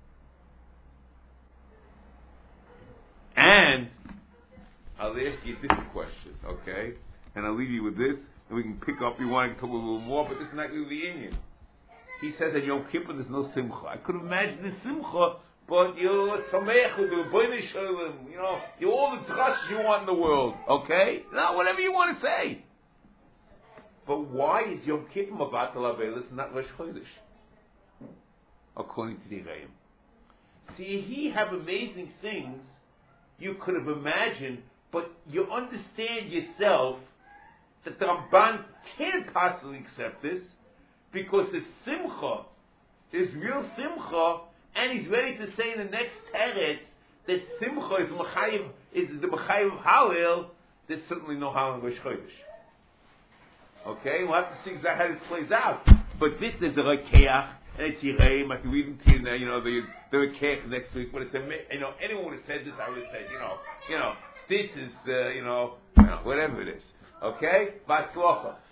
And I'll ask you this question, okay? And I'll leave you with this, and we can pick up. You want to talk a little more, but this is not really the Indian. He says that Yom Kippur there's no Simcha. I could imagine the Simcha, but you're Samech with the Bnei Shalom, you're all the trust you want in the world, okay? Now, whatever you want to say. But why is Yom Kippur Mavatal Aveilus not Rosh Chodesh? According to the Yereim. See, he have amazing things you could have imagined, but you understand yourself that the Ramban can't possibly accept this because the Simcha is real Simcha, and he's ready to say in the next teretz that Simcha is the Mechayiv of Halil. There's certainly no Halil in Rosh Chodesh. Okay, we'll have to see exactly how this plays out. But this is a Keach, and it's Yereim. I can read them to you now. They're a Keach next week. But it's anyone would have said this, I would have said, This is, whatever it is. Okay? Batzlocha.